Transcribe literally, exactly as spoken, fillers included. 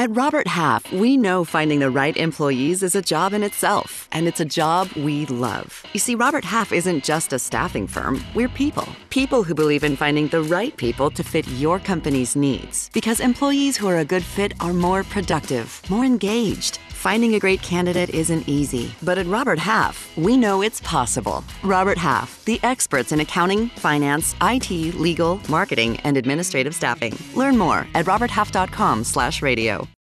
At Robert Half, we know finding the right employees is a job in itself, and it's a job we love. You see, Robert Half isn't just a staffing firm, we're people. People who believe in finding the right people to fit your company's needs. Because employees who are a good fit are more productive, more engaged. Finding a great candidate isn't easy, but at Robert Half, we know it's possible. Robert Half, the experts in accounting, finance, I T, legal, marketing, and administrative staffing. Learn more at robert half dot com slash radio.